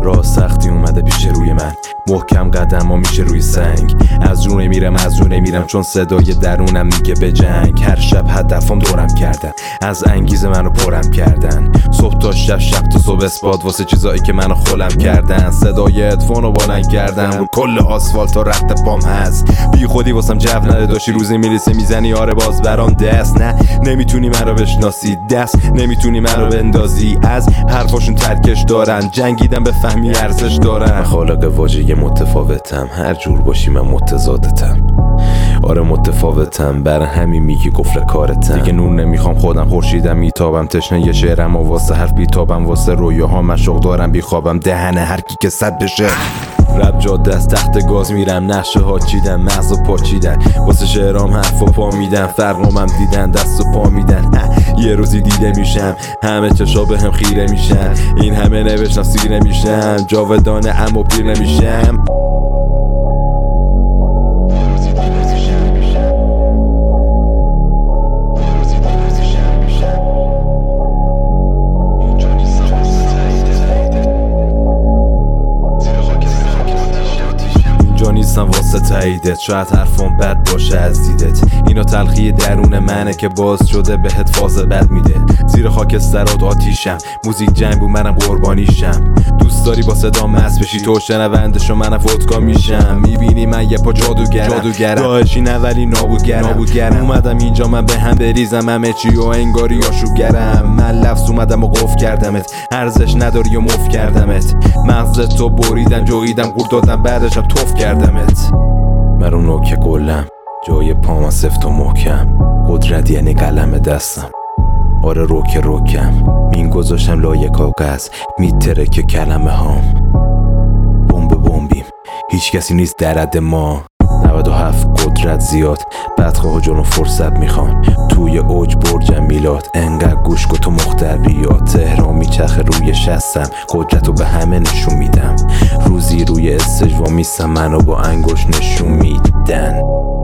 راه سختی اومده پیش روی من، محکم قدم ها میشه روی سنگ. از رو نمیرم چون صدای درونم میگه به جنگ. هر شب هدفم دورم کردن، از انگیزه منو پرم کردن. صبح تا شب، شب تا صبح اثبات واسه چیزایی که منو خلم کردن. صدای هدفونو بلند کردن، رو کل آسفالت تا رد پام هست. بی خودی واسم جو نده، داشتی روزی میریسه میزنی آره باز برام دست. نه نمیتونی منو بشناسی، دست نمیتونی منو بندازی. از حرفاشون ترکش دارن، جنگیدم به فهمی ارزش دارن. خالق واژه متفاوتم، هر جور باشی من متضادتم. آره متفاوتم، برای همین میگی قفل کارتم. دیگه نور نمیخوام خودم خورشیدم، میتابم تشنه یه شعرم و واسه حرف بیتابم، واسه رویاها مشوق دارم بیخوابم. دهنه هر کی که صد بشه. رپ جاده از تحت گاز میرم، نقشه ها چیدن، مغز و پاچیدن، واسه شعرام حرف و پا میدن. فرقامم دیدن، دست و پا میدن. یه روزی دیده میشم، همه چشا به هم خیره میشن. این همه نوشتم سیر نمیشم، جاودانه اما پیر نمیشم. اینجا نیستم واسه تاییدت، شاید حرفم بد باشه از دیدت. اینا تلخی درون منه که باز شده بهت فاز بد میده. زیر خاکسترات آتیشم، موزیک جنگ بود منم قربانیشم. دوست داری با صدا مست بشی تو شنوندش و منم ودکا میشم. میبینی من یه پا جادوگرم، داعشی نه ولی نابودگرم. اومدم اینجا من به هم بریزم همه چی و انگاری آشوبگرم. من لفظ اومدم و قفل کردمت، ارزش نداری و مف کردمت. مغزت تو بریدم جویدم قورت دادم، بعدشم توف کردمت. من رو نوک گلم، جای پاما سفت و محکم. قدرت یعنی قلم دستم، آره روکم. مین گذاشتم لای کاغذ، میتره که کلمه هام. بمبیم، هیچ کسی نیست در حد ما. 97 قدرت زیاد، بدخواه جلو فرصت میخوان. توی اوج برج میلاد، انقدر گوش کن تو مختریات. تهران میچخه روی شستم، قدرتو به همه نشون میدم. روزی روی استجوا میستم، منو با انگوش نشون میدن.